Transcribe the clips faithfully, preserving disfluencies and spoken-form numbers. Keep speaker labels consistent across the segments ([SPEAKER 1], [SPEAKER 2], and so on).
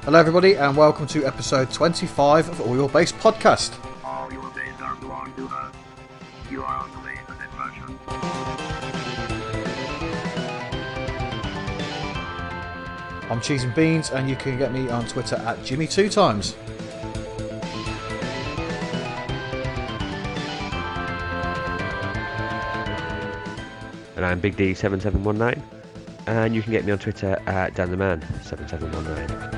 [SPEAKER 1] Hello everybody and welcome to episode twenty-five of All Your Base Podcast.
[SPEAKER 2] All your base are belong to us. You are on the base of inversion.
[SPEAKER 1] I'm Cheese and Beans and you can get me on Twitter at Jimmy Two Times.
[SPEAKER 3] And I'm Big D seven seven one nine, and you can get me on Twitter at Dan the Man seven seven one nine.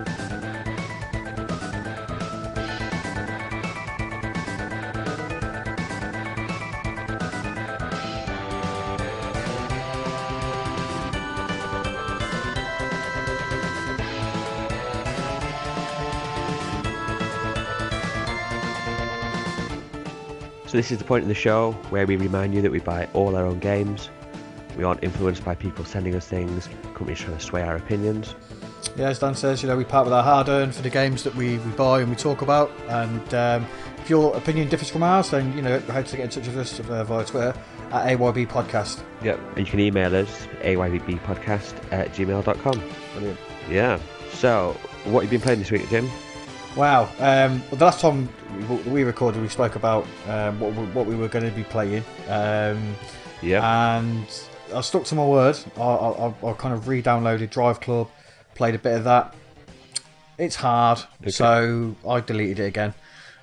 [SPEAKER 3] So this is the point in the show where we remind you that we buy all our own games. We aren't influenced by people sending us things, companies trying to sway our opinions.
[SPEAKER 1] Yeah, as Dan says, you know, we part with our hard-earned for the games that we, we buy and we talk about. And um, if your opinion differs from ours, then, you know, how to get in touch with us uh, via Twitter at A Y B Podcast.
[SPEAKER 3] Yep, and you can email us, A Y B podcast at gmail dot com.
[SPEAKER 1] Brilliant.
[SPEAKER 3] Yeah, so what have you been playing this week, Jim?
[SPEAKER 1] Wow. Um, well, the last time we recorded, we spoke about um, what, we, what we were going to be playing. Um,
[SPEAKER 3] yeah.
[SPEAKER 1] And I stuck to my word. I, I, I kind of re-downloaded Drive Club, played a bit of that. It's hard, okay. So I deleted it again.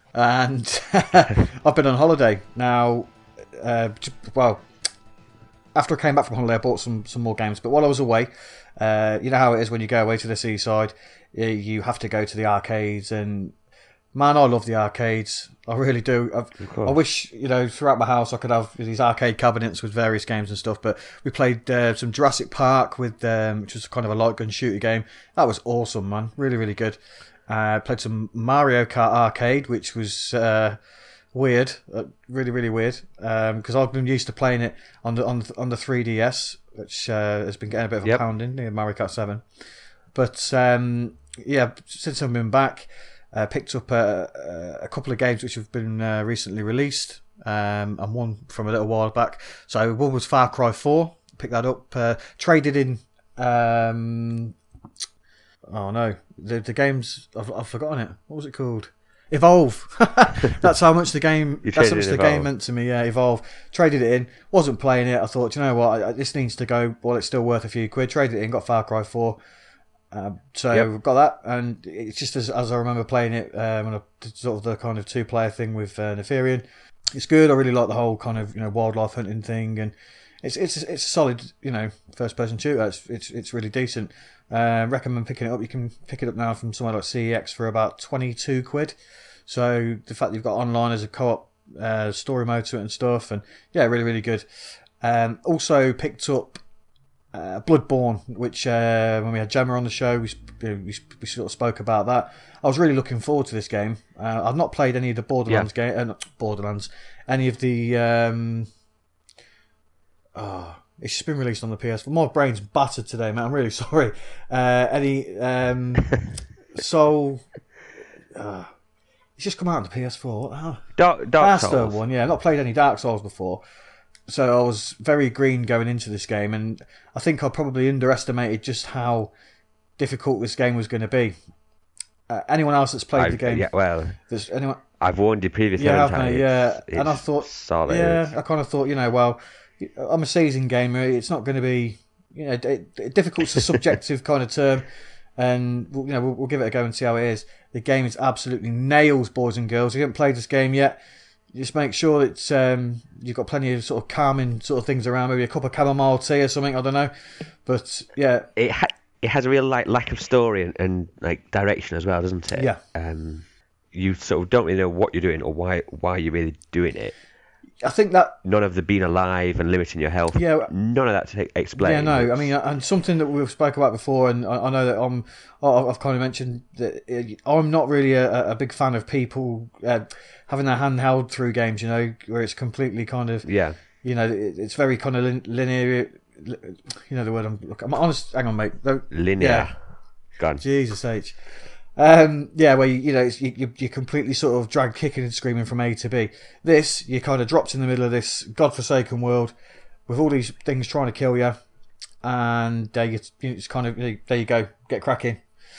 [SPEAKER 1] And I've been on holiday. Now, uh, well, after I came back from holiday, I bought some, some more games. But while I was away, uh, you know how it is when you go away to the seaside, you have to go to the arcades, and man, I love the arcades. I really do. I've, I wish, you know, throughout my house I could have these arcade cabinets with various games and stuff. But we played uh, some Jurassic Park with, um, which was kind of a light gun shooter game. That was awesome, man. Really, really good. Uh, played some Mario Kart Arcade, which was uh, weird, uh, really, really weird. Because um, I've been used to playing it on the on the, on the three D S, which uh, has been getting a bit of a
[SPEAKER 3] yep.
[SPEAKER 1] pounding. Near Mario Kart Seven. But um, yeah, since I've been back, uh, picked up a, a couple of games which have been uh, recently released, um, and one from a little while back. So one was Far Cry four. Picked that up. Uh, traded in. Um, oh no, the the game's I've, I've forgotten it. What was it called? Evolve. That's how much the game.
[SPEAKER 3] You
[SPEAKER 1] that's how much the
[SPEAKER 3] Evolve.
[SPEAKER 1] game meant to me. Yeah, Evolve. Traded it in. Wasn't playing it. I thought, you know what, I, this needs to go. Well, it's still worth a few quid. Traded it in. Got Far Cry four. Um, so
[SPEAKER 3] yep.
[SPEAKER 1] we've got that, and it's just as, as I remember playing it um, on a sort of the kind of two-player thing with uh, Nefarian. It's good. I really like the whole kind of, you know, wildlife hunting thing, and it's it's it's a solid, you know, first-person shooter. It's it's it's really decent. Uh, recommend picking it up. You can pick it up now from somewhere like C E X for about twenty-two quid. So the fact that you've got online as a co-op uh, story mode to it and stuff, and yeah, really really good. Um, also picked up. Uh, Bloodborne, which uh, when we had Gemma on the show, we, we we sort of spoke about that. I was really looking forward to this game. Uh, I've not played any of the Borderlands
[SPEAKER 3] yeah.
[SPEAKER 1] game, uh, not Borderlands, any of the. Um, oh, it's just been released on the P S four. My brain's battered today, man. I'm really sorry. Uh, any um, Soul. Uh, it's just come out on the P S four. What the hell?
[SPEAKER 3] Dark, Dark
[SPEAKER 1] That's
[SPEAKER 3] Souls.
[SPEAKER 1] the one. Yeah, I've not played any Dark Souls before. So I was very green going into this game, and I think I probably underestimated just how difficult this game was going to be. Uh, anyone else that's played
[SPEAKER 3] I,
[SPEAKER 1] the game?
[SPEAKER 3] Yeah, well,
[SPEAKER 1] there's anyone?
[SPEAKER 3] I've warned you previously.
[SPEAKER 1] Yeah,
[SPEAKER 3] haven't I?
[SPEAKER 1] I? Yeah,
[SPEAKER 3] It's,
[SPEAKER 1] and I
[SPEAKER 3] it's
[SPEAKER 1] thought,
[SPEAKER 3] solid.
[SPEAKER 1] yeah, I kind of thought, you know, well, I'm a seasoned gamer. It's not going to be, you know, it, difficult's a subjective kind of term, and you know, we'll, we'll give it a go and see how it is. The game is absolutely nails, boys and girls. If you haven't played this game yet, just make sure it's um, you've got plenty of sort of calming sort of things around, maybe a cup of chamomile tea or something. I don't know, but yeah,
[SPEAKER 3] it ha- it has a real like lack of story and, and like direction as well, doesn't it?
[SPEAKER 1] Yeah.
[SPEAKER 3] Um, you sort of don't really know what you're doing or why why you're really doing it.
[SPEAKER 1] I think that
[SPEAKER 3] none of the being alive and limiting your health.
[SPEAKER 1] Yeah,
[SPEAKER 3] none of that to explain.
[SPEAKER 1] Yeah, no. I mean, and something that we've spoke about before, and I, I know that I'm, I've kind of mentioned that I'm not really a, a big fan of people uh, having their hand held through games. You know, where it's completely kind of
[SPEAKER 3] yeah.
[SPEAKER 1] You know, it, it's very kind of lin- linear. You know the word I'm. Look, I'm honest. Hang on, mate. No,
[SPEAKER 3] linear.
[SPEAKER 1] Yeah.
[SPEAKER 3] Gone.
[SPEAKER 1] Jesus H. Um, yeah, where you, you know it's, you, you're completely sort of dragged kicking and screaming from A to B. This, you're kind of dropped in the middle of this godforsaken world with all these things trying to kill you, and uh, you, it's kind of there you go, get cracking.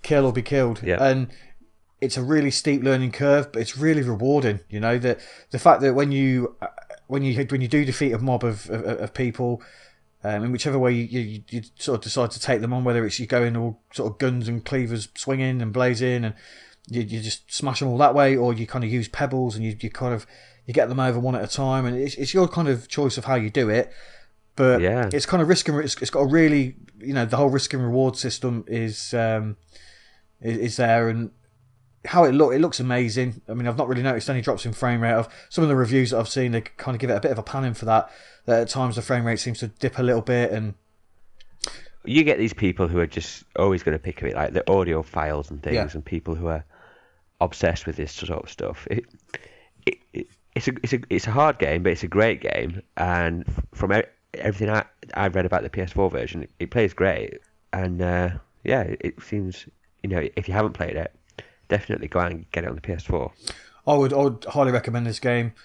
[SPEAKER 1] kill or be killed.
[SPEAKER 3] Yeah.
[SPEAKER 1] And it's a really steep learning curve, but it's really rewarding. You know, the the fact that when you when you when you do defeat a mob of of, of people, um, in whichever way you, you you sort of decide to take them on, whether it's you go in all sort of guns and cleavers swinging and blazing, and you you just smash them all that way, or you kind of use pebbles and you you kind of you get them over one at a time, and it's it's your kind of choice of how you do it. But
[SPEAKER 3] Yeah.
[SPEAKER 1] it's kind of risk and it's, it's got a really, you know, the whole risk and reward system is um, is, is there, and how it look it looks amazing. I mean, I've not really noticed any drops in frame rate. Of some of the reviews that I've seen, they kind of give it a bit of a panning for that. That at times the frame rate seems to dip a little bit, and
[SPEAKER 3] You get these people who are just always going to pick at it, like the audio files and things,
[SPEAKER 1] Yeah.
[SPEAKER 3] and people who are obsessed with this sort of stuff. It, it, it it's a it's a it's a hard game, but it's a great game, and from e- everything I I've read about the P S four version, it, it plays great, and uh, yeah, it, it seems, you know, if you haven't played it, definitely go out and get it on the P S four.
[SPEAKER 1] I would I would highly recommend this game.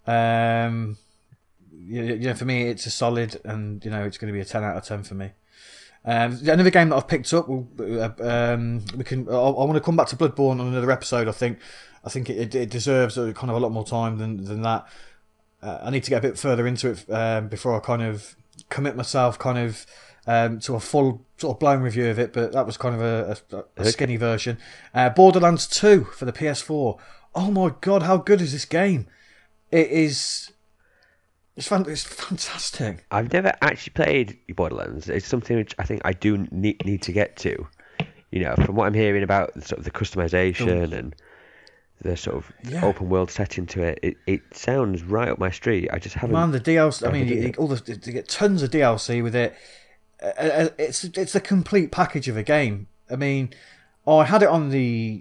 [SPEAKER 1] Um, you, you know, for me, it's a solid, and you know, it's going to be a ten out of ten for me. Um, another game that I've picked up, uh, um, we can. I, I want to come back to Bloodborne on another episode. I think, I think it, it deserves a, kind of a lot more time than than that. Uh, I need to get a bit further into it um, before I kind of commit myself, kind of um, to a full sort of blown review of it. But that was kind of a, a, a skinny version. Uh, Borderlands two for the P S four. Oh my god, how good is this game? It is. It's fan, it's fantastic.
[SPEAKER 3] I've never actually played Borderlands. It's something which I think I do need need to get to. You know, from what I'm hearing about sort of the customization
[SPEAKER 1] Oh.
[SPEAKER 3] and the sort of
[SPEAKER 1] Yeah.
[SPEAKER 3] open world setting to it, it, it sounds right up my street. I just haven't.
[SPEAKER 1] Man, the D L C. I mean,
[SPEAKER 3] Never
[SPEAKER 1] you,
[SPEAKER 3] did
[SPEAKER 1] you,
[SPEAKER 3] it.
[SPEAKER 1] all the you get tons of D L C with it. Uh, uh, It's it's a complete package of a game. I mean, I had it on the.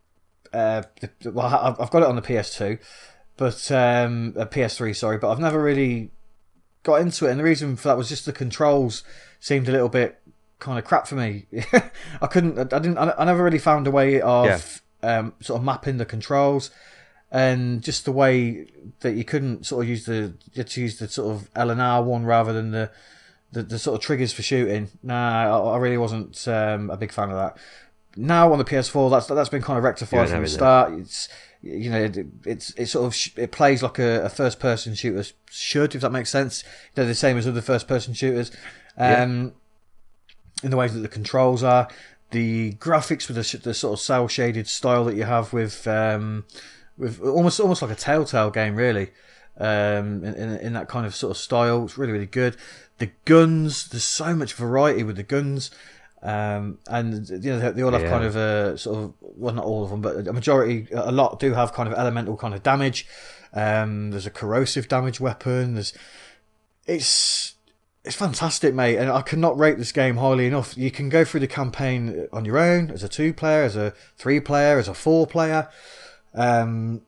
[SPEAKER 1] Uh, the well, I- I've got it on the P S two, but um, uh, P S three, sorry, but I've never really got into it, and the reason for that was just the controls seemed a little bit kind of crap for me. I couldn't, I didn't, I never really found a way of um, sort of mapping the controls, and just the way that you couldn't sort of use the, you had to use the sort of L and R one rather than the, the, the sort of triggers for shooting. Nah, I, I really wasn't um, a big fan of that. Now on the P S four, that's that's been kind of rectified
[SPEAKER 3] Yeah,
[SPEAKER 1] from the
[SPEAKER 3] no,
[SPEAKER 1] start. It's you know it, it's it sort of sh- it plays like a, a first person shooter should, if that makes sense. They're the same as other first person shooters, um, in the way that the controls are, the graphics with the, sh- the sort of cell shaded style that you have with um, with almost almost like a Telltale game, really. Um, in, in in that kind of sort of style, it's really really good. The guns, there's so much variety with the guns. Um, and you know they all have
[SPEAKER 3] Yeah.
[SPEAKER 1] kind of a sort of, well, not all of them, but a majority, a lot do have kind of elemental kind of damage. Um, there's a corrosive damage weapon. There's it's it's fantastic, mate, and I cannot rate this game highly enough. You can go through the campaign on your own, as a two player, as a three player, as a four player. Um,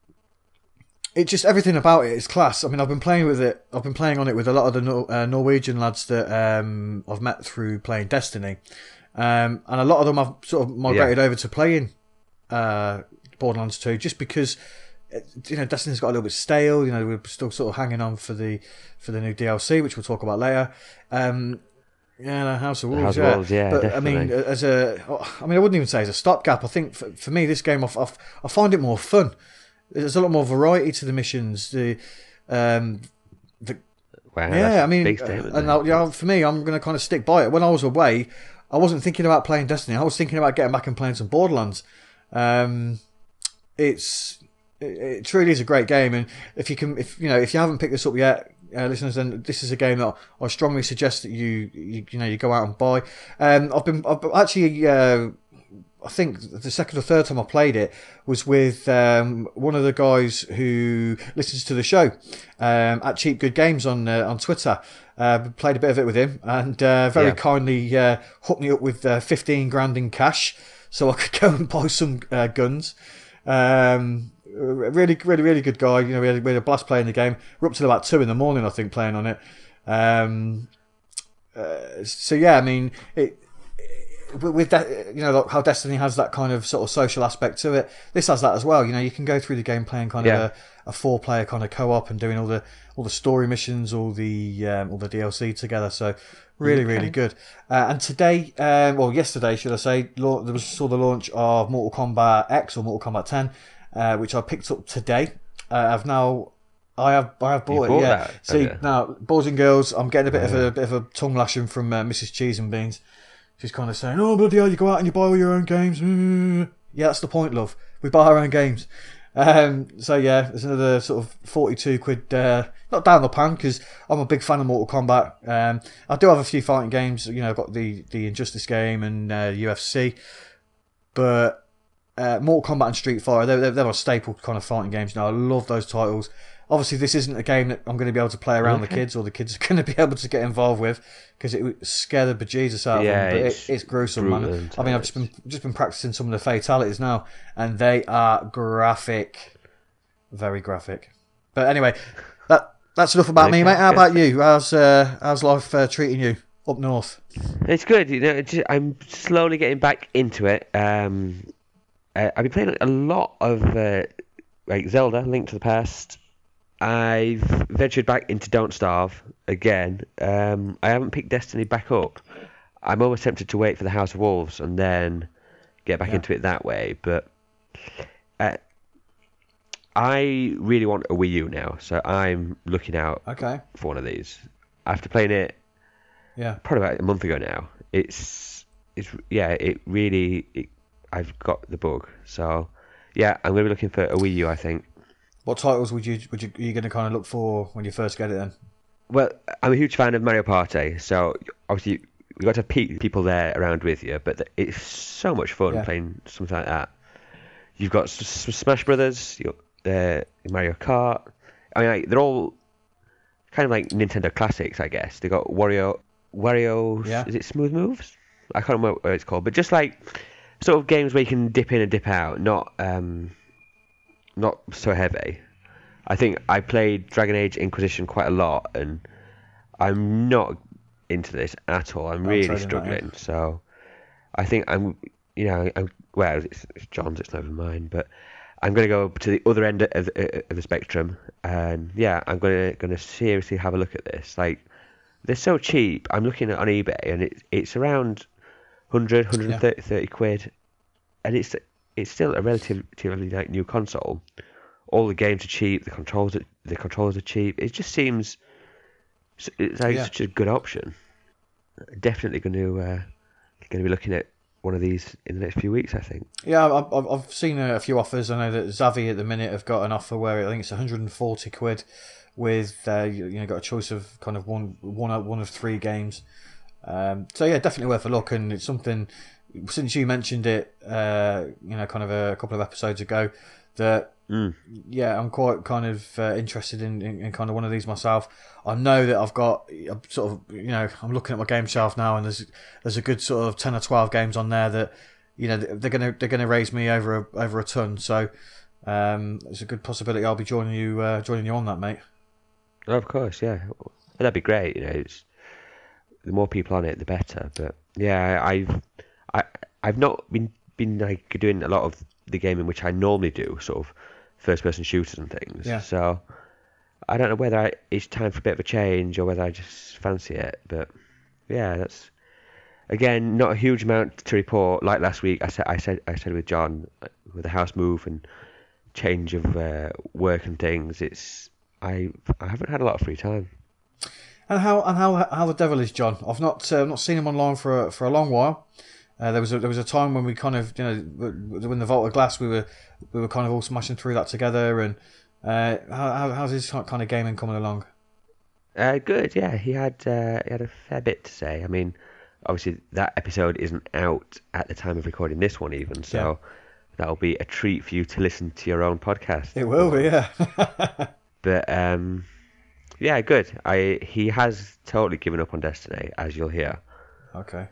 [SPEAKER 1] it just, everything about it is class. I mean, I've been playing with it. I've been playing on it with a lot of the Nor- uh, Norwegian lads that um, I've met through playing Destiny, um, and a lot of them I've sort of migrated over to playing uh, Borderlands two, just because you know Destiny's got a little bit stale. You know, we're still sort of hanging on for the for the new D L C, which we'll talk about later. Um, yeah, no, House of Wolves.
[SPEAKER 3] House of
[SPEAKER 1] yeah.
[SPEAKER 3] Wolves, yeah,
[SPEAKER 1] But
[SPEAKER 3] definitely.
[SPEAKER 1] I mean, as a, I mean, I wouldn't even say as a stopgap. I think for, for me, this game, I, I, I find it more fun. There's a lot more variety to the missions. The, um, the
[SPEAKER 3] Wow,
[SPEAKER 1] yeah,
[SPEAKER 3] that's
[SPEAKER 1] I mean,
[SPEAKER 3] a big statement.
[SPEAKER 1] and
[SPEAKER 3] there.
[SPEAKER 1] I, yeah, for me, I'm going to kind of stick by it. When I was away, I wasn't thinking about playing Destiny. I was thinking about getting back and playing some Borderlands. Um, it's it, it truly is a great game, and if you can, if you know, if you haven't picked this up yet, uh, listeners, then this is a game that I strongly suggest that you you, you know you go out and buy. Um, I've been I've actually. Uh, I think the second or third time I played it was with um, one of the guys who listens to the show um, at Cheap Good Games on uh, on Twitter. Uh, played a bit of it with him, and uh, very
[SPEAKER 3] Yeah.
[SPEAKER 1] kindly uh, hooked me up with uh, fifteen grand in cash so I could go and buy some uh, guns. Um, really, really, really good guy. You know, we had, we had a blast playing the game. We're up till about two in the morning, I think, playing on it. Um, uh, so yeah, I mean it. With that, you know, how Destiny has that kind of sort of social aspect to it, this has that as well. You know, you can go through the game playing kind
[SPEAKER 3] Yeah.
[SPEAKER 1] of a, a four-player kind of co-op and doing all the all the story missions, all the um, all the D L C together. So Really,
[SPEAKER 3] Okay.
[SPEAKER 1] really good. Uh, and today, uh, well, yesterday, should I say, lau- there was saw the launch of Mortal Kombat X or Mortal Kombat ten, uh, which I picked up today. Uh, I've now, I have, I have bought it.
[SPEAKER 3] bought
[SPEAKER 1] Yeah.
[SPEAKER 3] that, have
[SPEAKER 1] See
[SPEAKER 3] you?
[SPEAKER 1] now, boys and girls, I'm getting a bit of
[SPEAKER 3] Yeah.
[SPEAKER 1] a bit of a tongue lashing from uh, Missus Cheese and Beans. She's kind of saying, "Oh bloody hell, you go out and you buy all your own games." Yeah, that's the point, love. We buy our own games. Um, so yeah, there's another sort of forty-two quid, uh, not down the pan because I'm a big fan of Mortal Kombat. Um, I do have a few fighting games. You know, I've got the the Injustice game and uh, U F C, but uh, Mortal Kombat and Street Fighter, they're, they're, they're my staple kind of fighting games. You know, I love those titles. Obviously, this isn't a game that I'm going to be able to play around the
[SPEAKER 3] Okay.
[SPEAKER 1] kids or the kids are going to be able to get involved with because it would scare the bejesus out of
[SPEAKER 3] Yeah,
[SPEAKER 1] them. But
[SPEAKER 3] it's
[SPEAKER 1] it, it's gruesome,
[SPEAKER 3] brutal,
[SPEAKER 1] man.
[SPEAKER 3] isn't
[SPEAKER 1] I mean,
[SPEAKER 3] it?
[SPEAKER 1] I've just been just been practicing some of the fatalities now, and they are graphic, very graphic. But anyway, that that's enough about me,
[SPEAKER 3] Okay,
[SPEAKER 1] mate. How
[SPEAKER 3] good.
[SPEAKER 1] about you? How's uh, how's life uh, treating you up north?
[SPEAKER 3] It's good. You know, it's just, I'm slowly getting back into it. Um, uh, I've been playing a lot of uh, like Zelda, Link to the Past. I've ventured back into Don't Starve again. Um, I haven't picked Destiny back up. I'm almost tempted to wait for the House of Wolves and then get back
[SPEAKER 1] Yeah.
[SPEAKER 3] into it that way. But uh, I really want a Wii U now, so I'm looking out
[SPEAKER 1] Okay,
[SPEAKER 3] for one of these. After playing it
[SPEAKER 1] yeah.
[SPEAKER 3] probably about a month ago now, it's it's yeah, it really it, I've got the bug. So yeah, I'm gonna be looking for a Wii U, I think.
[SPEAKER 1] What titles would you would you are you going to kind of look for when you first get it? Then
[SPEAKER 3] Well, I'm a huge fan of Mario Party, so obviously you got to have pe- people there around with you, but th- it's so much fun
[SPEAKER 1] Yeah.
[SPEAKER 3] playing something like that. You've got S- S- Smash Brothers, you got, uh, Mario Kart. I mean, like, they're all kind of like Nintendo classics, I guess. They got Wario, Wario,
[SPEAKER 1] Yeah.
[SPEAKER 3] is it Smooth Moves? I can't remember what it's called, but just like sort of games where you can dip in and dip out, not um, not so heavy. I think I played Dragon Age Inquisition quite a lot, and I'm not into this at all. I'm really
[SPEAKER 1] trading that, yeah.
[SPEAKER 3] struggling. So I think I'm, you know, I'm, well, it's, it's John's, it's not even mine, but I'm going to go to the other end of, of the spectrum, and yeah, I'm going to going to seriously have a look at this. Like, they're so cheap. I'm looking at on eBay, and it, it's around one hundred, one hundred thirty thirty quid, and it's it's still a relatively like new console. All the games are cheap. The controls are, the controllers are cheap. It just seems it's like
[SPEAKER 1] Yeah.
[SPEAKER 3] such a good option. Definitely going to uh, going to be looking at one of these in the next few weeks, I think.
[SPEAKER 1] yeah, I've I've- I've seen a few offers. I know that Zavi at the minute have got an offer where I think it's one hundred forty quid with uh, you, you know got a choice of kind of one one of- one of three games. Um, so yeah, definitely worth a look, and it's something. Since you mentioned it, uh, you know, kind of a couple of episodes ago, that
[SPEAKER 3] Mm.
[SPEAKER 1] yeah, I'm quite kind of uh, interested in, in, in kind of one of these myself. I know that I've got I'm sort of you know I'm looking at my game shelf now, and there's there's a good sort of ten or twelve games on there that you know they're gonna they're gonna raise me over a, over a ton. So um, there's a good possibility I'll be joining you uh, joining you on that, mate.
[SPEAKER 3] Oh, of course, yeah. Well, that'd be great. You know, it's, the more people on it, the better. But yeah, I- I've I I've not been been like doing a lot of the gaming which I normally do, sort of first person shooters and things.
[SPEAKER 1] Yeah.
[SPEAKER 3] So I don't know whether I, it's time for a bit of a change or whether I just fancy it. But yeah, that's again not a huge amount to report. Like last week, I said I said I said with John uh, with the house move and change of uh, work and things. It's I I haven't had a lot of free time.
[SPEAKER 1] And how and how how the devil is John? I've not uh, not seen him online for a, for a long while. Uh, there was a, there was a time when we kind of you know when the Vault of Glass we were we were kind of all smashing through that together. And uh, how, how how's his kind of gaming coming along?
[SPEAKER 3] Uh, good, yeah. He had uh, he had a fair bit to say. I mean, obviously that episode isn't out at the time of recording this one, even. So that'll be a treat for you to listen to your own podcast.
[SPEAKER 1] It will be, yeah.
[SPEAKER 3] But um, yeah, good. I he has totally given up on Destiny, as you'll hear.
[SPEAKER 1] Okay.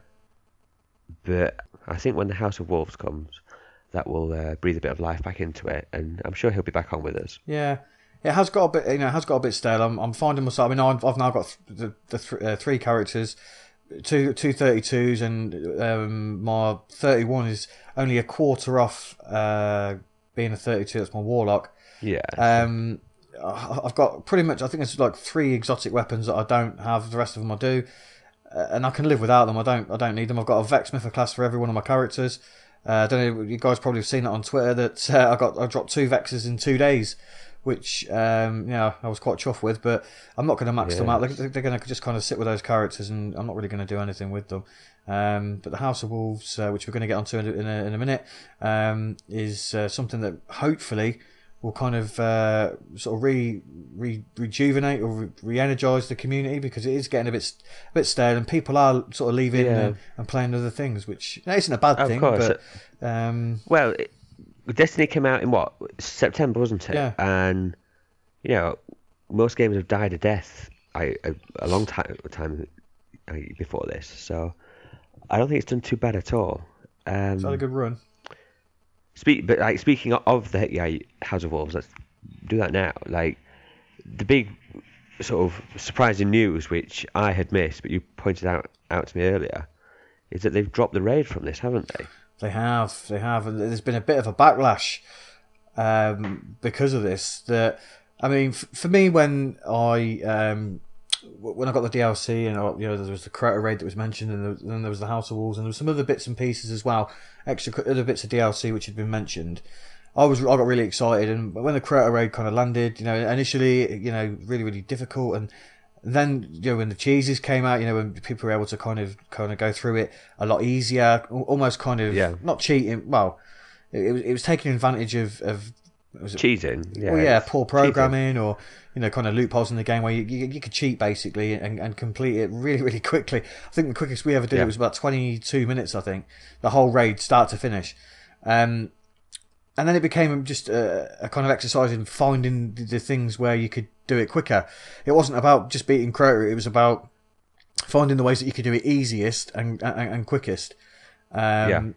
[SPEAKER 3] But I think when the House of Wolves comes, that will uh, breathe a bit of life back into it, and I'm sure he'll be back on with us.
[SPEAKER 1] Yeah, it has got a bit. You know, it has got a bit stale. I'm, I'm finding myself. I mean, I've, I've now got th- the the th- uh, three characters, two two thirty twos, and um, my thirty one is only a quarter off uh, being a thirty two. That's my warlock.
[SPEAKER 3] Yeah.
[SPEAKER 1] Um, I- I've got pretty much. I think it's like three exotic weapons that I don't have. The rest of them I do. uh, and I can live without them. I don't I don't need them. I've got a Vex Mythic class for every one of my characters. Uh, I don't know. You guys probably have seen it on Twitter that uh, I got I dropped two Vexes in two days, which um, yeah I was quite chuffed with. But I'm not going to max
[SPEAKER 3] Yeah.
[SPEAKER 1] them out. They're, they're going to just kind of sit with those characters, and I'm not really going to do anything with them. Um, but the House of Wolves, uh, which we're going to get onto in a, in a, in a minute, um, is uh, something that hopefully will kind of uh, sort of re, re rejuvenate or re- re-energize the community, because it is getting a bit a bit stale, and people are sort of leaving
[SPEAKER 3] Yeah.
[SPEAKER 1] and, and playing other things, which you know, isn't a bad
[SPEAKER 3] Of
[SPEAKER 1] thing.
[SPEAKER 3] course.
[SPEAKER 1] But um,
[SPEAKER 3] Well, it, Destiny came out in what, September, wasn't it?
[SPEAKER 1] Yeah.
[SPEAKER 3] And you know, most games have died a death I, a, a long time time uh, before this, so I don't think it's done too bad at all. Um,
[SPEAKER 1] it's had a good run.
[SPEAKER 3] Speak, but like speaking of the yeah, House of Wolves, let's do that now. Like the big sort of surprising news, which I had missed, but you pointed out out to me earlier, is that they've dropped the raid from this, haven't they?
[SPEAKER 1] They have, they have, and there's been a bit of a backlash um, because of this. That I mean, f- for me, when I um, w- when I got the D L C, and uh, you know, there was the Crota raid that was mentioned, and there- then there was the House of Wolves, and there was some other bits and pieces as well, extra c- other bits of D L C which had been mentioned. I was, I got really excited, and when the Crota raid kind of landed, you know, initially, you know, really, really difficult, and then you know when the cheeses came out, you know, when people were able to kind of kind of go through it a lot easier, al- almost kind of
[SPEAKER 3] Yeah.
[SPEAKER 1] not cheating. Well, it, it was it was taking advantage of of was it,
[SPEAKER 3] Cheating. Yeah.
[SPEAKER 1] well, yeah,
[SPEAKER 3] it's
[SPEAKER 1] poor
[SPEAKER 3] cheating.
[SPEAKER 1] programming, or you know, kind of loopholes in the game where you you, you could cheat basically and, and complete it really really quickly. I think the quickest we ever did
[SPEAKER 3] Yeah.
[SPEAKER 1] it was about twenty-two minutes. I think the whole raid start to finish. Um, and then it became just a, a kind of exercise in finding the, the things where you could do it quicker. It wasn't about just beating Crota, it was about finding the ways that you could do it easiest and and, and quickest. Um,
[SPEAKER 3] Yeah.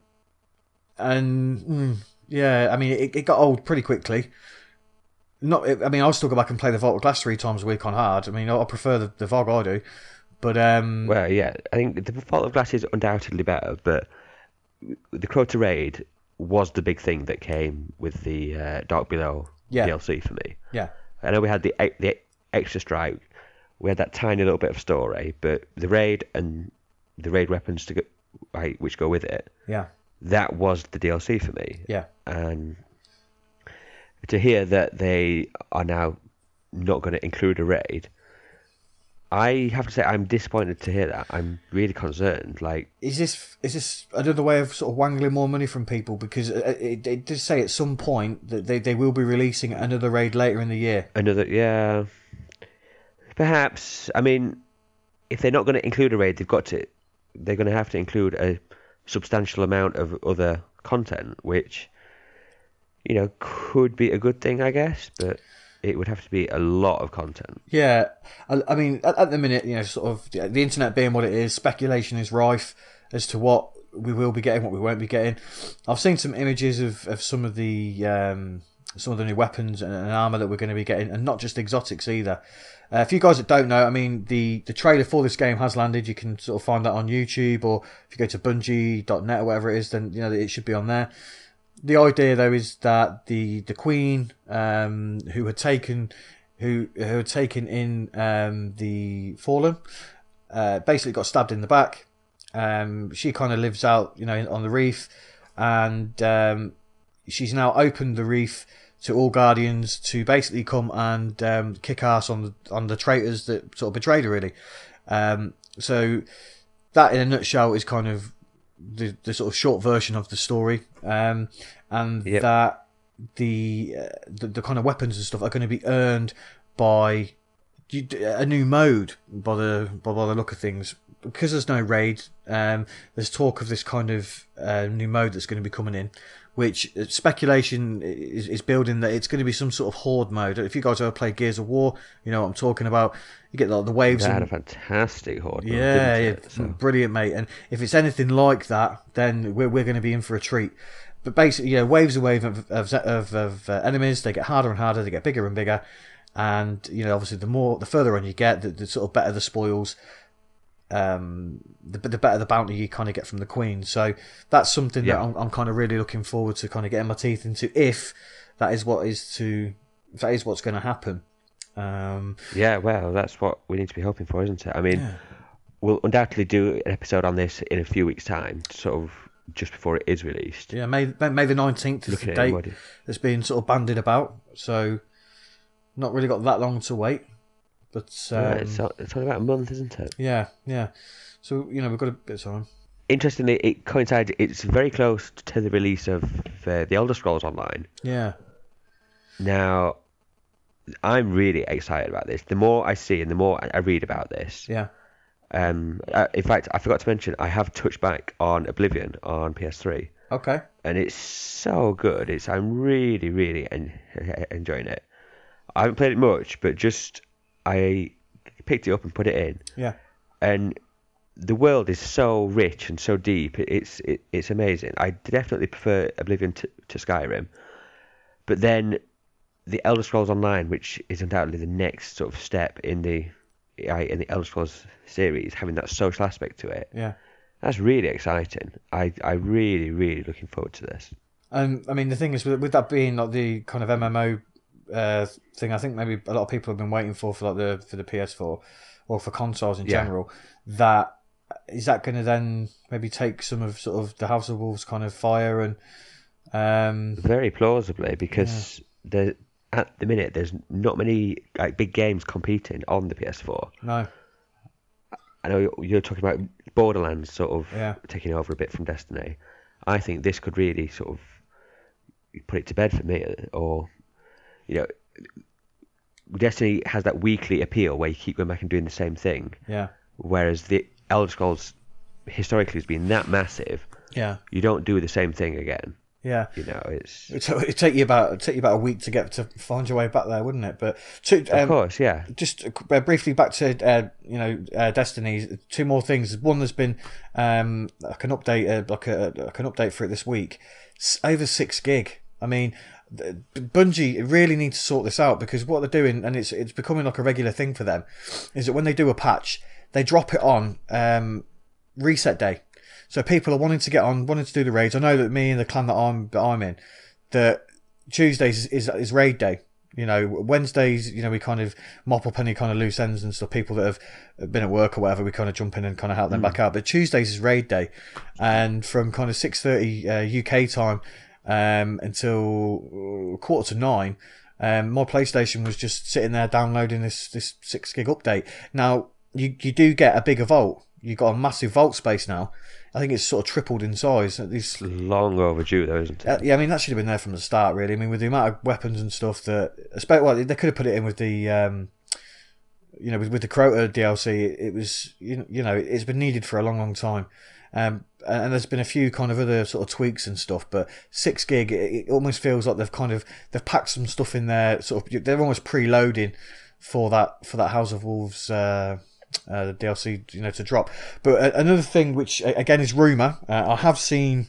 [SPEAKER 1] And mm, yeah, I mean, it, it got old pretty quickly. Not, I mean, I'll still go back and play the Vault of Glass three times a week on hard. I mean, I I prefer the, the V O G I do, but um,
[SPEAKER 3] Well, yeah, I think the Vault of Glass is undoubtedly better, but the Crota raid was the big thing that came with the uh, Dark Below
[SPEAKER 1] Yeah.
[SPEAKER 3] D L C for me.
[SPEAKER 1] yeah,
[SPEAKER 3] I know we had the e- the extra strike, we had that tiny little bit of story, but the raid and the raid weapons to go, like, which go with it,
[SPEAKER 1] yeah,
[SPEAKER 3] that was the D L C for me.
[SPEAKER 1] yeah.
[SPEAKER 3] And to hear that they are now not going to include a raid, I have to say I'm disappointed to hear that. I'm really concerned. Like,
[SPEAKER 1] Is this is this another way of sort of wangling more money from people? Because it, it, it did say at some point that they, they will be releasing another raid later in the year.
[SPEAKER 3] another, yeah, perhaps. I mean, if they're not going to include a raid, they've got to. They're going to have to include a substantial amount of other content, which, you know, could be a good thing, I guess, but it would have to be a lot of content.
[SPEAKER 1] Yeah, I, I mean, at, at the minute, you know, sort of the, the internet being what it is, speculation is rife as to what we will be getting, what we won't be getting. I've seen some images of, of some of the um, some of the new weapons and, and armor that we're going to be getting, and not just exotics either. Uh, for you guys that don't know, I mean, the, the trailer for this game has landed. You can sort of find that on YouTube, or if you go to bungie dot net or whatever it is, then you know it should be on there. The idea, though, is that the the Queen, um, who had taken, who who had taken in um, the Fallen, uh, basically got stabbed in the back. Um, she kind of lives out, you know, on the reef, and um, she's now opened the reef to all Guardians to basically come and um, kick ass on the on the traitors that sort of betrayed her, really. Um, so that, in a nutshell, is kind of the, the sort of short version of the story, um, and
[SPEAKER 3] Yep.
[SPEAKER 1] that the, uh, the the kind of weapons and stuff are going to be earned by you- a new mode by the by, by the look of things. Because there's no raid, um, there's talk of this kind of uh, new mode that's going to be coming in, which uh, speculation is, is building that it's going to be some sort of horde mode. If you guys ever play Gears of War, you know what I'm talking about. You get like the waves.
[SPEAKER 3] That had
[SPEAKER 1] and,
[SPEAKER 3] a fantastic horde. mode,
[SPEAKER 1] yeah,
[SPEAKER 3] didn't
[SPEAKER 1] yeah,
[SPEAKER 3] it? So-
[SPEAKER 1] brilliant, mate. And if it's anything like that, then we're we're going to be in for a treat. But basically, yeah, waves and waves of of, of, of uh, enemies. They get harder and harder. They get bigger and bigger. And you know, obviously, the more the further on you get, the, the sort of better the spoils. Um, the the better the bounty you kind of get from the Queen. So that's something
[SPEAKER 3] Yeah.
[SPEAKER 1] that I'm, I'm kind of really looking forward to kind of getting my teeth into, if that is what is to if that is what's going to happen. Um,
[SPEAKER 3] Yeah, well, that's what we need to be hoping for, isn't it? I mean,
[SPEAKER 1] Yeah.
[SPEAKER 3] we'll undoubtedly do an episode on this in a few weeks' time, sort of just before it is released.
[SPEAKER 1] Yeah, May May the nineteenth is
[SPEAKER 3] Looking
[SPEAKER 1] the
[SPEAKER 3] at it
[SPEAKER 1] date
[SPEAKER 3] already.
[SPEAKER 1] that's been sort of bandied about. So, not really got that long to wait. But um,
[SPEAKER 3] Yeah, it's, it's only about a month, isn't it?
[SPEAKER 1] yeah, yeah. So you know we've got a bit of time.
[SPEAKER 3] Interestingly, it coincides. It's very close to the release of uh, the Elder Scrolls Online.
[SPEAKER 1] Yeah,
[SPEAKER 3] Now, I'm really excited about this. The more I see and the more I read about this,
[SPEAKER 1] yeah.
[SPEAKER 3] um, uh, in fact, I forgot to mention I have touched back on Oblivion on P S three,
[SPEAKER 1] Okay.
[SPEAKER 3] and it's so good. It's I'm really, really en- enjoying it. I haven't played it much, but just I picked it up and put it in,
[SPEAKER 1] Yeah.
[SPEAKER 3] and the world is so rich and so deep. It, it's it, it's amazing. I definitely prefer Oblivion to, to Skyrim, but then the Elder Scrolls Online, which is undoubtedly the next sort of step in the in the Elder Scrolls series, having that social aspect to it,
[SPEAKER 1] Yeah.
[SPEAKER 3] that's really exciting. I I really really looking forward to this.
[SPEAKER 1] And I mean the thing is with, with that being like the kind of M M O uh, thing, I think maybe a lot of people have been waiting for for like the for the P S four or for consoles in
[SPEAKER 3] Yeah.
[SPEAKER 1] general. That is that going to then maybe take some of sort of the House of Wolves kind of fire and um
[SPEAKER 3] Very plausibly, because the at the minute there's not many like big games competing on the P S four.
[SPEAKER 1] no
[SPEAKER 3] I know you're, you're talking about Borderlands sort of
[SPEAKER 1] Yeah.
[SPEAKER 3] taking over a bit from Destiny. I think this could really sort of put it to bed for me, or you know, Destiny has that weekly appeal where you keep going back and doing the same thing,
[SPEAKER 1] yeah
[SPEAKER 3] whereas the Elder Scrolls historically has been that massive.
[SPEAKER 1] yeah
[SPEAKER 3] You don't do the same thing again.
[SPEAKER 1] yeah.
[SPEAKER 3] You know, it's
[SPEAKER 1] It'd it'd take you about it'd take you about a week to get to find your way back there, wouldn't it? But to,
[SPEAKER 3] of
[SPEAKER 1] um,
[SPEAKER 3] course, yeah.
[SPEAKER 1] just uh, briefly back to uh, you know uh, Destiny. Two more things. One, there's been um, like an update, uh, like a like an update for it this week. S- over six gig. I mean, th- Bungie really need to sort this out, because what they're doing, and it's it's becoming like a regular thing for them, is that when they do a patch, they drop it on um, reset day. So people are wanting to get on, wanting to do the raids. I know that me and the clan that I'm that I'm in, that Tuesdays is, is is raid day. You know, Wednesdays, you know, we kind of mop up any kind of loose ends and stuff. People that have been at work or whatever, we kind of jump in and kind of help them back out. But Tuesdays is raid day, and from kind of six thirty uh, U K time um, until quarter to nine, um, my PlayStation was just sitting there downloading this this six gig update. Now you you do get a bigger vault. You've got a massive vault space now. I think it's sort of tripled in size. These,
[SPEAKER 3] Long overdue, though, isn't it?
[SPEAKER 1] uh, yeah, I mean that should have been there from the start, really. I mean, with the amount of weapons and stuff that, especially, well, they could have put it in with the, um, you know, with, with the Crota D L C. It, it was, you know, you know, it's been needed for a long, long time. Um, and there's been a few kind of other sort of tweaks and stuff, but six gig, it, it almost feels like they've kind of they've packed some stuff in there. Sort of, they're almost preloading for that for that House of Wolves. Uh, Uh, the D L C, you know, to drop. But uh, another thing, which uh, again is rumor, uh, I have seen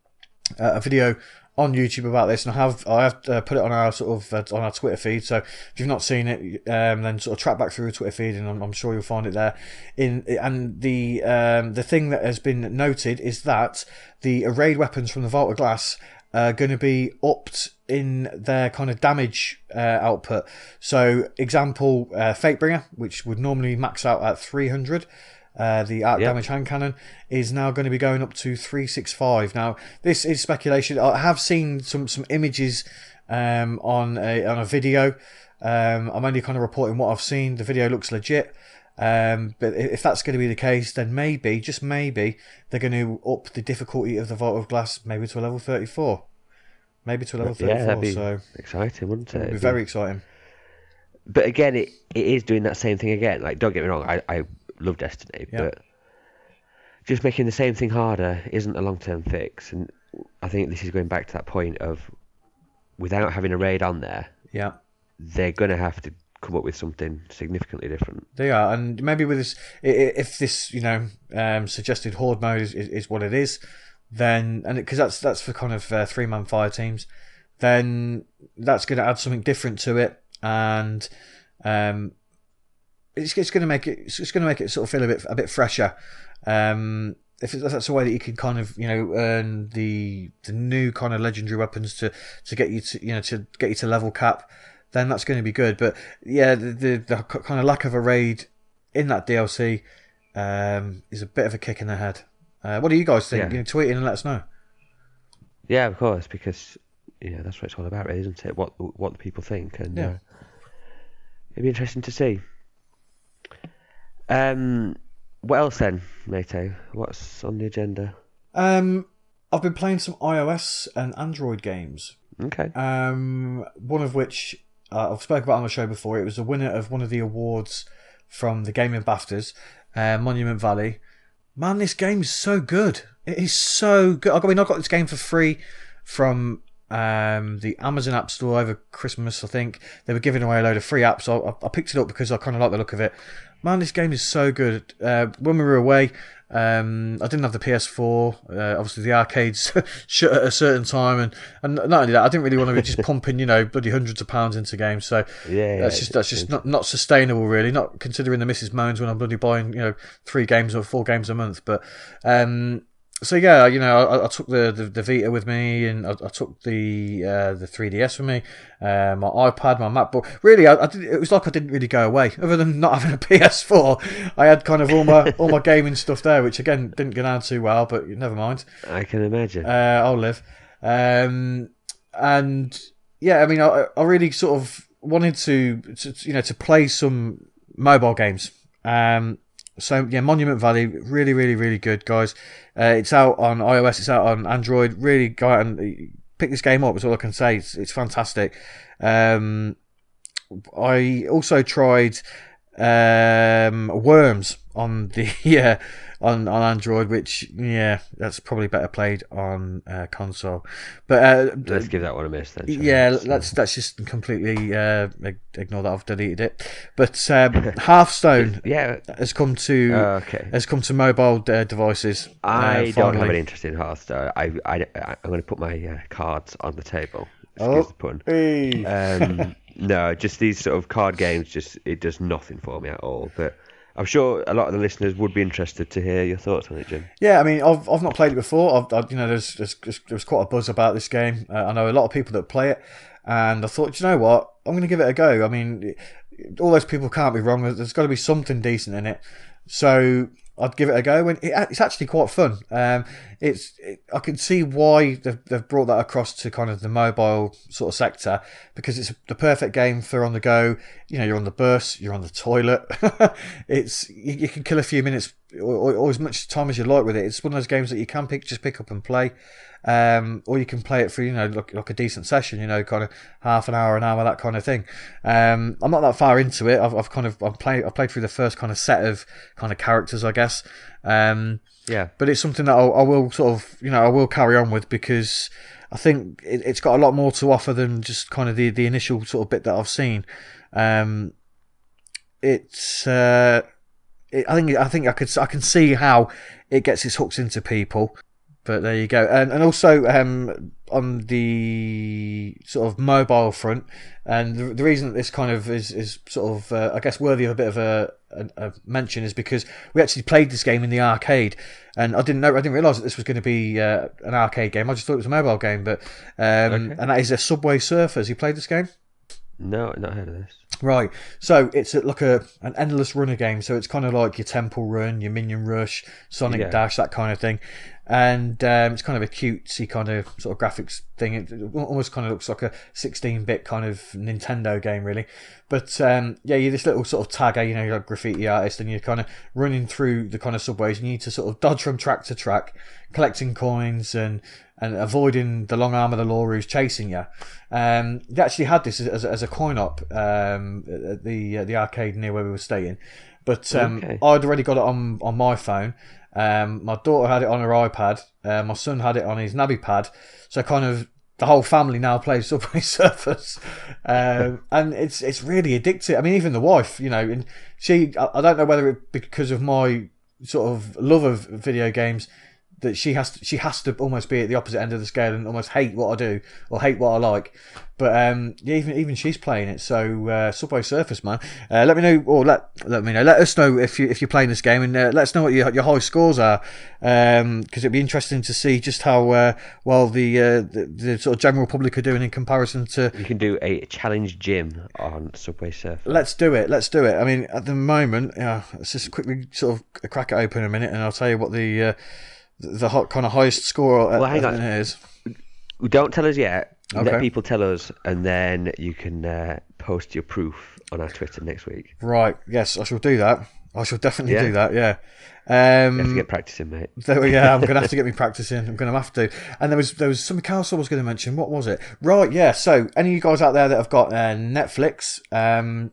[SPEAKER 1] uh, a video on YouTube about this, and I have I have uh, put it on our sort of uh, on our Twitter feed. So if you've not seen it, um, then sort of track back through your Twitter feed, and I'm, I'm sure you'll find it there. In and the um, the thing that has been noted is that the raid weapons from the Vault of Glass are going to be upped in their kind of damage uh, output. So, example, uh, Fatebringer, which would normally max out at three hundred, uh, the arc
[SPEAKER 3] Yep.
[SPEAKER 1] damage hand cannon, is now going to be going up to three sixty-five. Now, this is speculation. I have seen some some images um, on a on a video. Um, I'm only kind of reporting what I've seen. The video looks legit. Um, but if that's going to be the case, then maybe, just maybe, they're going to up the difficulty of the Vault of Glass maybe to a level thirty-four. Maybe to a level thirty-four,
[SPEAKER 3] Yeah, that'd be
[SPEAKER 1] so
[SPEAKER 3] exciting, wouldn't it?
[SPEAKER 1] it'd be
[SPEAKER 3] It'd
[SPEAKER 1] very exciting.
[SPEAKER 3] But again, it, it is doing that same thing again. Like, don't get me wrong, I, I love Destiny,
[SPEAKER 1] Yeah.
[SPEAKER 3] but just making the same thing harder isn't a long-term fix. And I think this is going back to that point of, without having a raid on there,
[SPEAKER 1] Yeah,
[SPEAKER 3] they're going to have to come up with something significantly different.
[SPEAKER 1] they are. And maybe with this, i- i- if this, you know, um, suggested horde mode is, is, is what it is, then, and because that's that's for kind of uh, three-man fire teams, then that's going to add something different to it, and um, it's, it's going to make it it's going to make it sort of feel a bit a bit fresher. Um, if it's, that's a way that you can kind of, you know, earn the the new kind of legendary weapons to, to get you to, you know, to get you to level cap, then that's going to be good. But yeah, the, the the kind of lack of a raid in that D L C um, is a bit of a kick in the head. Uh, what do you guys think?
[SPEAKER 3] Yeah.
[SPEAKER 1] You know, tweet in and let us know.
[SPEAKER 3] Yeah, of course, because yeah, that's what it's all about, really, isn't it? What what the people think, and
[SPEAKER 1] Yeah.
[SPEAKER 3] uh, it'd be interesting to see. Um, what else then, Nato? What's on the agenda?
[SPEAKER 1] Um, I've been playing some iOS and Android games.
[SPEAKER 3] Okay.
[SPEAKER 1] Um, one of which uh, I've spoken about on the show before. It was the winner of one of the awards from the Gaming BAFTAs, uh, Monument Valley. Man, this game is so good. It is so good. I mean, I got this game for free from um, the Amazon App Store over Christmas, I think. They were giving away a load of free apps, so I, I picked it up because I kind of like the look of it. Man, this game is so good. Uh, when we were away, um, I didn't have the P S four. Uh, obviously, the arcades shut at a certain time, and, and not only that, I didn't really want to be just pumping, you know, bloody hundreds of pounds into games. So
[SPEAKER 3] Yeah,
[SPEAKER 1] that's
[SPEAKER 3] yeah,
[SPEAKER 1] just that's just not, not sustainable, really. Not considering the missus moans when I'm bloody buying, you know, three games or four games a month. But um, so yeah, you know, I, I took the, the, the Vita with me, and I, I took the uh, the three D S with me, uh, my iPad, my MacBook. Really, I, I did, it was like I didn't really go away, other than not having a P S four. I had kind of all my all my gaming stuff there, which again didn't go down too well, but never mind.
[SPEAKER 3] I can imagine.
[SPEAKER 1] Uh, I'll live. Um, and yeah, I mean, I, I really sort of wanted to, to, you know, to play some mobile games. Um, so yeah, Monument Valley, really, really, really good, guys. Uh, it's out on iOS, it's out on Android. Really go out and pick this game up. Is all I can say. It's, it's fantastic. Um, I also tried um, Worms on the yeah on on Android, which yeah, that's probably better played on uh, console. But uh,
[SPEAKER 3] Let's give that one a miss then. shall we?
[SPEAKER 1] yeah,
[SPEAKER 3] So-
[SPEAKER 1] let's let's just completely uh, ignore that I've deleted it. But um, Hearthstone
[SPEAKER 3] Yeah.
[SPEAKER 1] has come to
[SPEAKER 3] Oh, okay.
[SPEAKER 1] has come to mobile uh, devices. uh,
[SPEAKER 3] I don't have
[SPEAKER 1] finally.
[SPEAKER 3] any interest in Hearthstone. I, I, I, I'm going to put my uh, cards on the table.
[SPEAKER 1] Oh.
[SPEAKER 3] Excuse the pun.
[SPEAKER 1] Hey.
[SPEAKER 3] Um, no, just these sort of card games, just it does nothing for me at all. But I'm sure a lot of the listeners would be interested to hear your thoughts on it, Jim.
[SPEAKER 1] Yeah, I mean, I've I've not played it before. I've, I've you know, there's, there's there's quite a buzz about this game. Uh, I know a lot of people that play it, and I thought, you know what, I'm going to give it a go. I mean, all those people can't be wrong. There's got to be something decent in it, so I'd give it a go. And it, it's actually quite fun. Um, it's it, I can see why they've, they've brought that across to kind of the mobile sort of sector, because it's the perfect game for on the go. You know, you're on the bus, you're on the toilet. it's you, you can kill a few minutes or, or, or as much time as you like with it. It's one of those games that you can pick just pick up and play. Um, or you can play it for, you know, like, like a decent session, you know, kind of half an hour, an hour, that kind of thing. Um, I'm not that far into it. I've, I've kind of I've played I've played through the first kind of set of kind of characters, I guess. Um,
[SPEAKER 3] Yeah.
[SPEAKER 1] but it's something that I'll, I will sort of, you know, I will carry on with, because I think it, it's got a lot more to offer than just kind of the, the initial sort of bit that I've seen. Um, it's uh, it, I think I think I could I can see how it gets its hooks into people. But there you go, and and also um, on the sort of mobile front, and the, the reason that this kind of is is sort of uh, I guess worthy of a bit of a, a, a mention is because we actually played this game in the arcade, and I didn't know I didn't realise that this was going to be uh, an arcade game. I just thought it was a mobile game, but um,
[SPEAKER 3] Okay.
[SPEAKER 1] and that is a Subway Surfers. You played this game?
[SPEAKER 3] No, not heard of this.
[SPEAKER 1] Right, so it's a, like a an endless runner game. So it's kind of like your Temple Run, your Minion Rush, Sonic
[SPEAKER 3] Yeah.
[SPEAKER 1] Dash, that kind of thing. And um, it's kind of a cutesy kind of sort of graphics thing. It almost kind of looks like a sixteen-bit kind of Nintendo game, really. But um, yeah, you're this little sort of tagger, you know, you're a graffiti artist, and you're kind of running through the kind of subways. And you need to sort of dodge from track to track, collecting coins and and avoiding the long arm of the law who's chasing you. Um, they actually had this as, as a coin op um, at the uh, the arcade near where we were staying, but um,
[SPEAKER 3] Okay.
[SPEAKER 1] I'd already got it on on my phone. Um, my daughter had it on her iPad. Uh, my son had it on his Navi pad. So kind of the whole family now plays Subway Surfers, um, and it's it's really addictive. I mean, even the wife, you know, and she I, I don't know whether it because of my sort of love of video games. that she has to, she has to almost be at the opposite end of the scale and almost hate what I do or hate what I like. But um, yeah, even even she's playing it. So uh, Subway Surfers, man. Uh, let me know, or let let me know. Let us know if you if you're playing this game, and uh, let us know what your your high scores are, because um, it'd be interesting to see just how uh, well the, uh, the the sort of general public are doing in comparison to.
[SPEAKER 3] You can do a challenge gym on Subway Surfers.
[SPEAKER 1] Let's do it. Let's do it. I mean, at the moment, yeah. Let's just quickly sort of crack it open in a minute, and I'll tell you what the uh, the hot kind of highest score
[SPEAKER 3] well,
[SPEAKER 1] at,
[SPEAKER 3] hang
[SPEAKER 1] at
[SPEAKER 3] on.
[SPEAKER 1] is.
[SPEAKER 3] Don't tell us yet.
[SPEAKER 1] Okay.
[SPEAKER 3] Let people tell us, and then you can uh, post your proof on our Twitter next week.
[SPEAKER 1] Right. Yes, I shall do that. I shall definitely
[SPEAKER 3] Yeah.
[SPEAKER 1] do that. Yeah. Um,
[SPEAKER 3] You have to get practicing, mate.
[SPEAKER 1] So yeah, I'm gonna have to get me practicing. I'm gonna have to. And there was there was something else I was going to mention. What was it? Right, yeah. So any of you guys out there that have got uh, Netflix, um,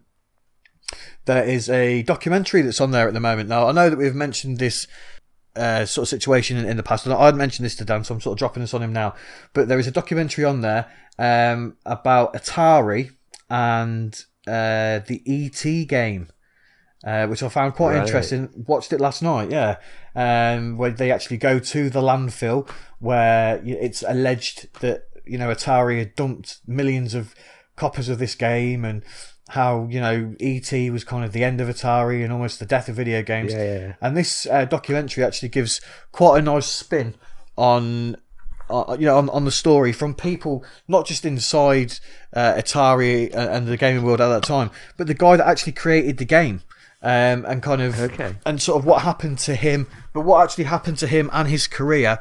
[SPEAKER 1] there is a documentary that's on there at the moment. Now I know that we've mentioned this uh, sort of situation in, in the past, and I'd mentioned this to Dan, so I'm sort of dropping this on him now. But there is a documentary on there um, about Atari and uh, the E T game. Uh, which I found quite
[SPEAKER 3] Right.
[SPEAKER 1] interesting. Watched it last night, yeah. Um, where they actually go to the landfill where y- it's alleged that, you know, Atari had dumped millions of copies of this game, and how, you know, E T was kind of the end of Atari and almost the death of video games.
[SPEAKER 3] Yeah, yeah, yeah.
[SPEAKER 1] And this uh, documentary actually gives quite a nice spin on. Uh, you know, on, on the story from people not just inside uh, Atari and, and the gaming world at that time, but the guy that actually created the game. Um, and kind of,
[SPEAKER 3] Okay.
[SPEAKER 1] and sort of what happened to him, but what actually happened to him and his career,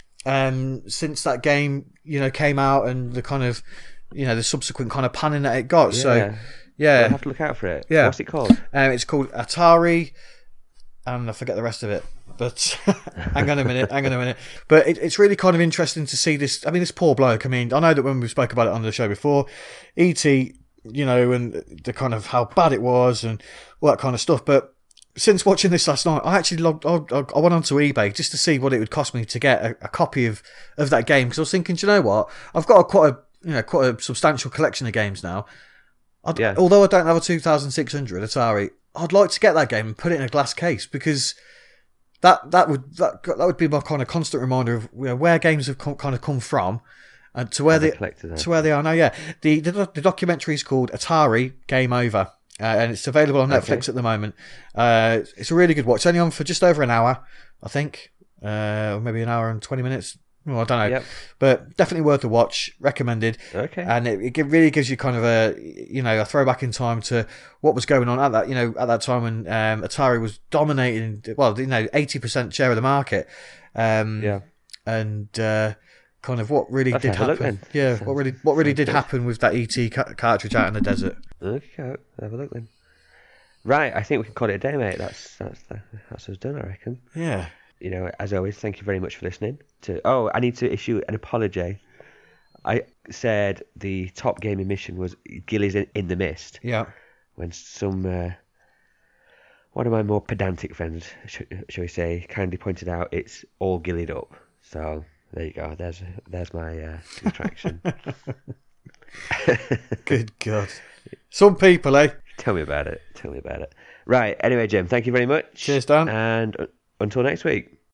[SPEAKER 1] um, since that game, you know, came out, and the kind of, you know, the subsequent kind of panning that it got. So,
[SPEAKER 3] Yeah.
[SPEAKER 1] yeah,
[SPEAKER 3] I'll have to look out for it.
[SPEAKER 1] Yeah.
[SPEAKER 3] What's it called?
[SPEAKER 1] um, it's called Atari, and I forget the rest of it. But hang on a minute, hang on a minute. But it, it's really kind of interesting to see this. I mean, this poor bloke. I mean, I know that when we spoke about it on the show before, E T, you know, and the kind of how bad it was and all that kind of stuff. But since watching this last night, I actually logged. I, I went onto eBay just to see what it would cost me to get a, a copy of, of that game, because I was thinking, do you know what? I've got a, quite a you know quite a substantial collection of games now. I'd,
[SPEAKER 3] Yeah.
[SPEAKER 1] Although I don't have a two thousand six hundred Atari, I'd like to get that game and put it in a glass case, because that that would that that would be my kind of constant reminder of, you know, where games have come, kind of come from, and to where
[SPEAKER 3] As a
[SPEAKER 1] they
[SPEAKER 3] collector then.
[SPEAKER 1] to where they are now. Yeah, the the, the documentary is called Atari Game Over, uh, and it's available on Netflix
[SPEAKER 3] Okay.
[SPEAKER 1] at the moment. Uh, it's a really good watch. It's only on for just over an hour, I think, uh, or maybe an hour and twenty minutes. Well, I don't know,
[SPEAKER 3] Yep.
[SPEAKER 1] but definitely worth a watch. Recommended.
[SPEAKER 3] Okay.
[SPEAKER 1] And it, it gi- really gives you kind of a, you know, a throwback in time to what was going on at that, you know, at that time when um, Atari was dominating, well, you know, eighty percent share of the market. Um,
[SPEAKER 3] Yeah.
[SPEAKER 1] And uh, kind of what really
[SPEAKER 3] Let's
[SPEAKER 1] did
[SPEAKER 3] have a look
[SPEAKER 1] happen.
[SPEAKER 3] then.
[SPEAKER 1] Yeah, what really, what really
[SPEAKER 3] sounds
[SPEAKER 1] did
[SPEAKER 3] good.
[SPEAKER 1] happen with that E T ca- cartridge out in the desert.
[SPEAKER 3] Okay, have a look then. Right, I think we can call it a day, mate. That's that's that's us done, I reckon.
[SPEAKER 1] Yeah.
[SPEAKER 3] You know, as always, thank you very much for listening. To oh, I need to issue an apology. I said the top gaming mission was Gillies in, in the Mist,
[SPEAKER 1] Yeah.
[SPEAKER 3] when some uh, one of my more pedantic friends, sh- shall we say, kindly pointed out it's all gillied up. So there you go. There's there's my uh, retraction.
[SPEAKER 1] Good God. Some people, eh?
[SPEAKER 3] Tell me about it. Tell me about it. Right. Anyway, Jim, thank you very much.
[SPEAKER 1] Cheers, Dan.
[SPEAKER 3] And uh, until next week.